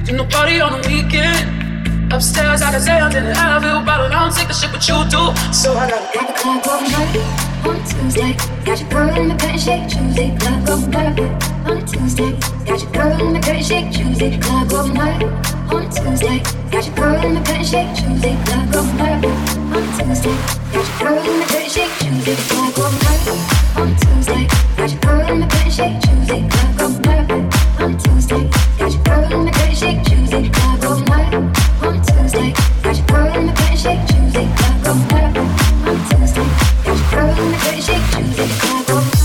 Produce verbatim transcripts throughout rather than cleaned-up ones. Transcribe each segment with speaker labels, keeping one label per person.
Speaker 1: Do nobody on the weekend. Upstairs, I can say I'm in the Advil, but I don't take the shit what you do. So I gotta
Speaker 2: got the club going night on a Tuesday. Got your girl in the bed, shake Tuesday. Club going night on a Tuesday. Got your girl in the bed, shake Tuesday. Club going night on a Tuesday. Got your girl in the bed, shake Tuesday. Club going night on a Tuesday. Got your girl in the bed, shake Tuesday. Club going night on a Tuesday. Got your girl in the bed, shake Tuesday. Club going night on a Tuesday. Got your girl in the bed, shake Tuesday. Club going night on a Tuesday. Got your girl in the bed, shake Tuesday. Club going night on a Tuesday. Got your girl in the bed, shake Tuesday. Club going night.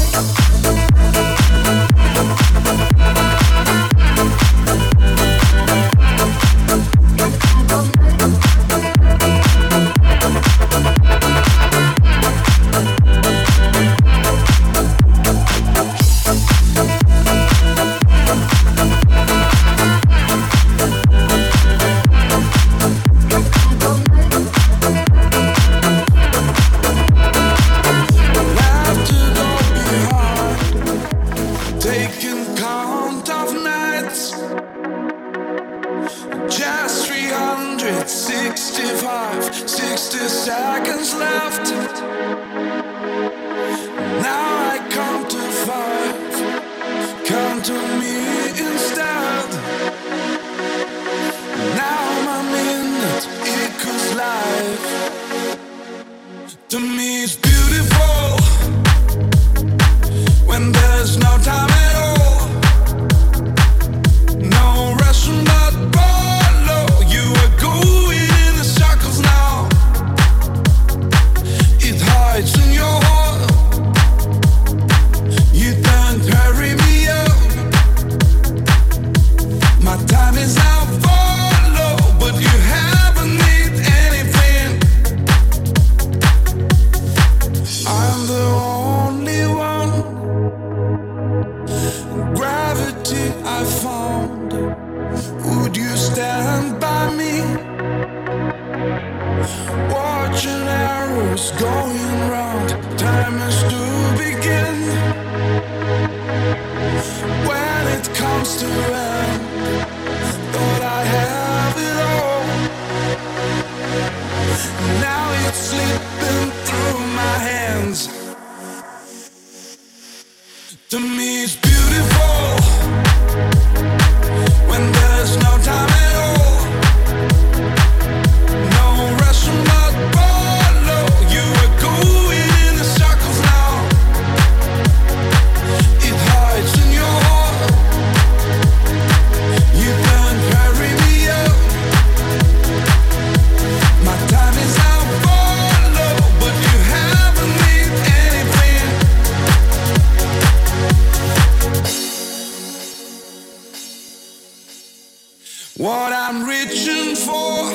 Speaker 3: What I'm reaching for,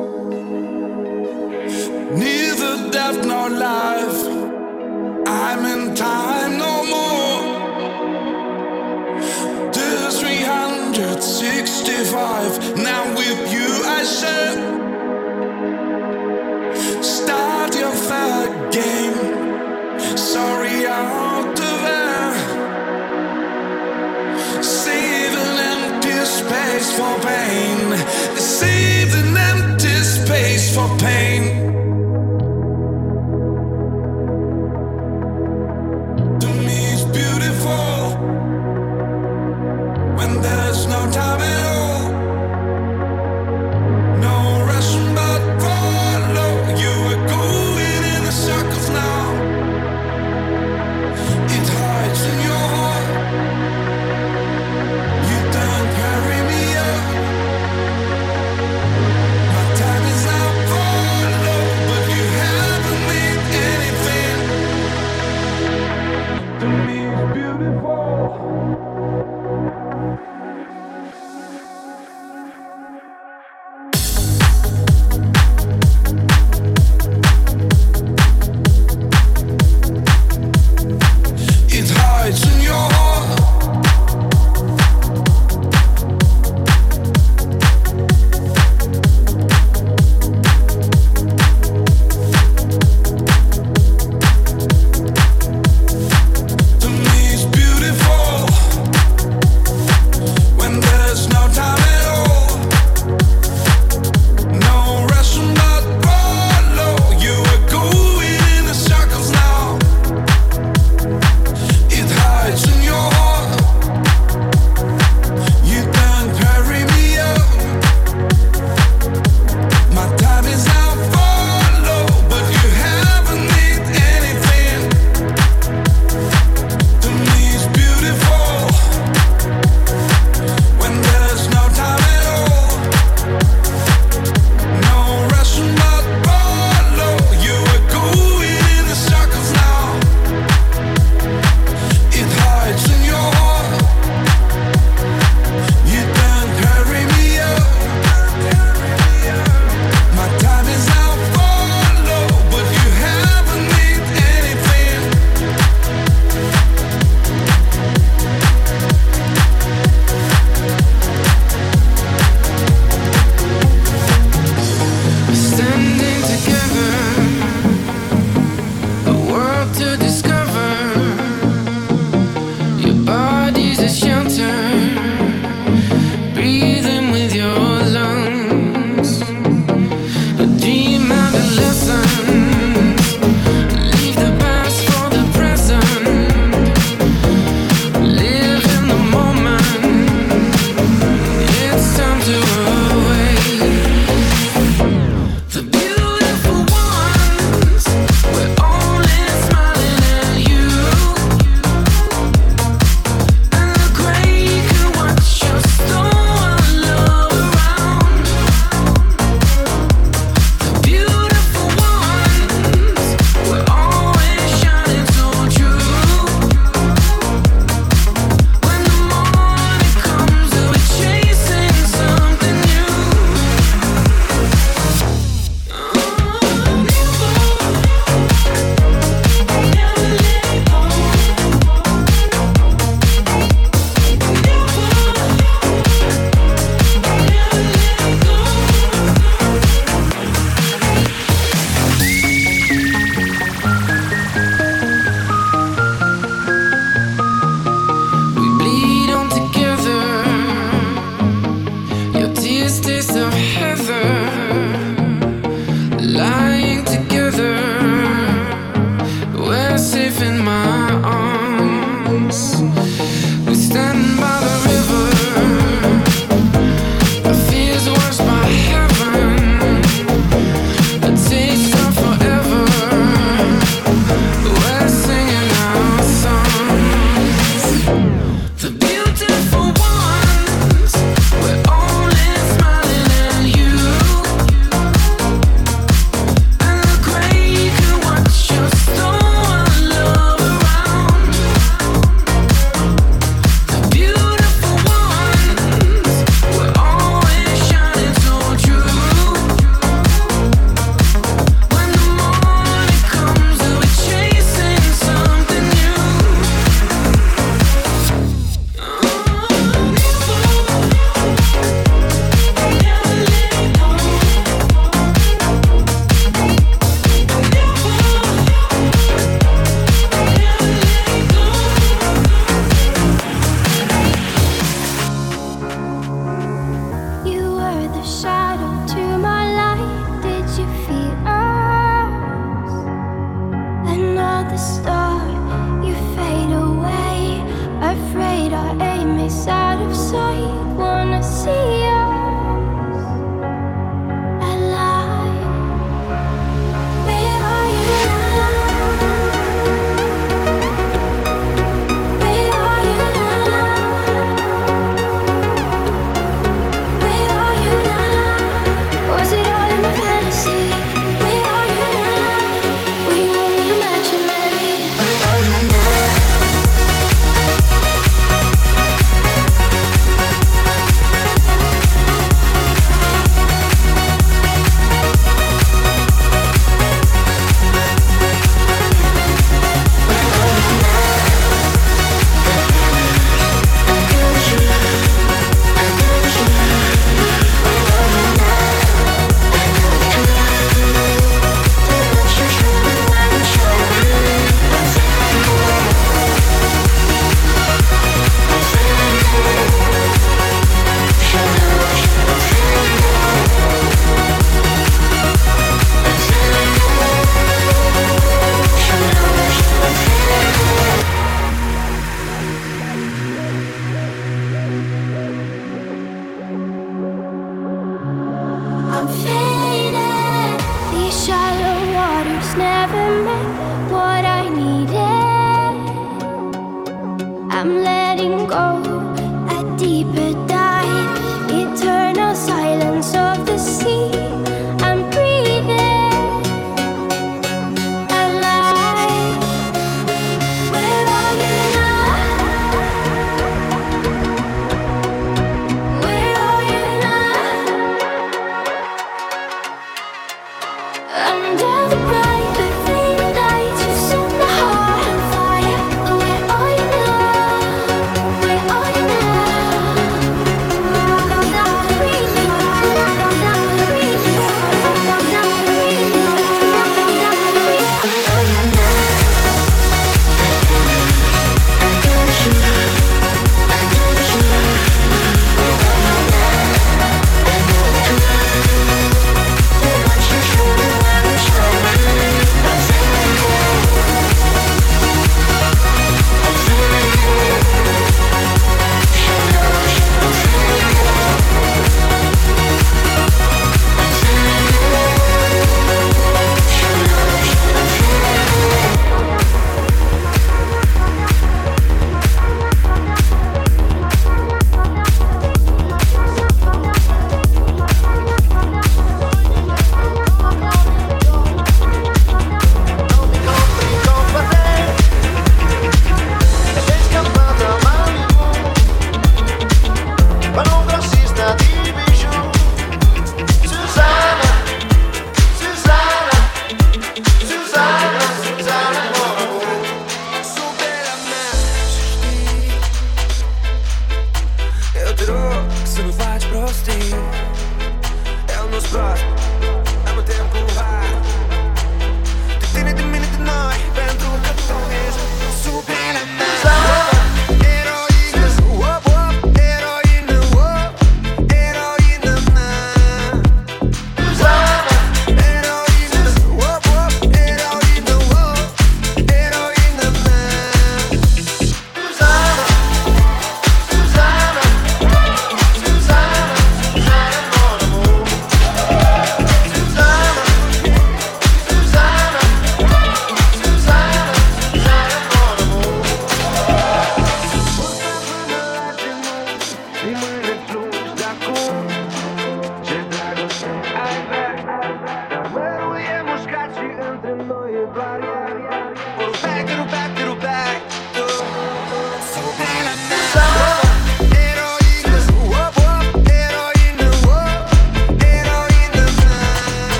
Speaker 3: neither death nor life. I'm in time no more. The three hundred sixty-five. Now with you I share. Start your third game. Sorry out of there. Save an empty space for pain. Save an empty space for pain. To me it's beautiful when there's no time at all. No rushing but follow. You are going in the circles now. It hides in your heart. You don't carry me up.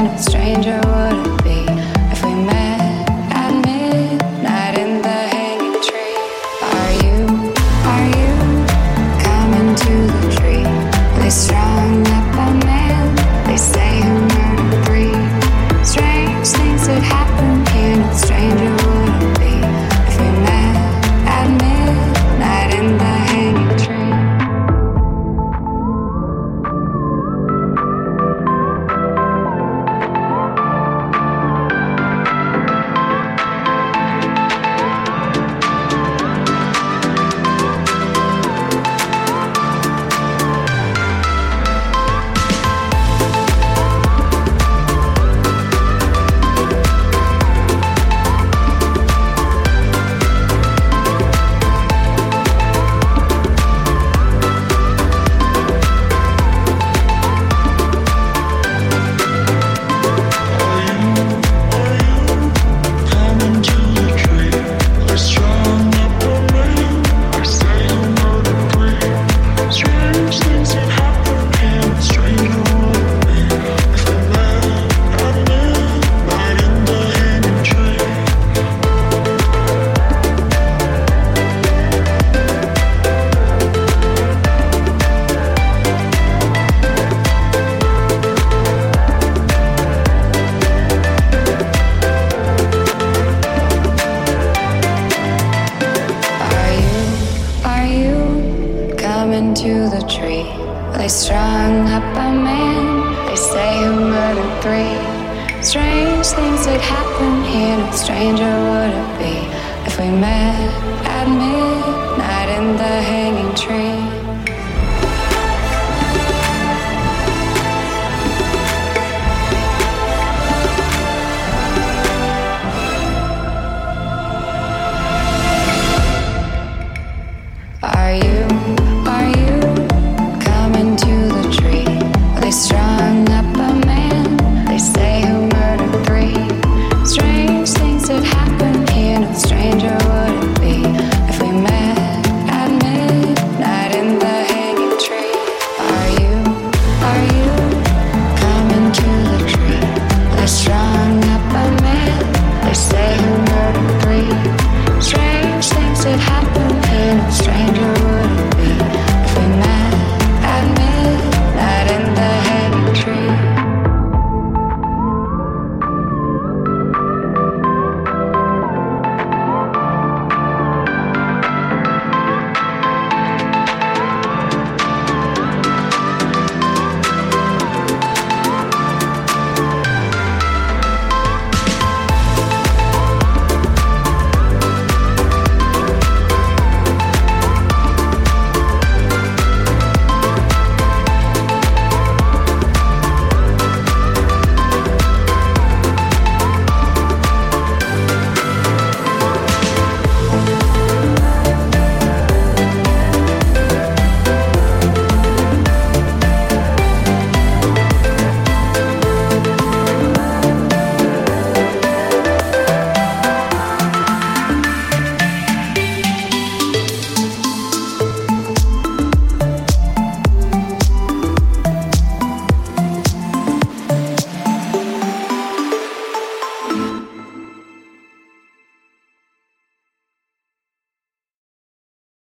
Speaker 2: a stranger would it be if we met at midnight in the hanging tree? Are you, are you coming to the tree? They strung up a man, they say who murdered three. Strange things that happen here, no stranger would it be if we met at midnight in the hanging tree. To the tree, they strung up a man, they say who murdered three. Strange things that happen here, no stranger would it be if we met at midnight in the hanging tree.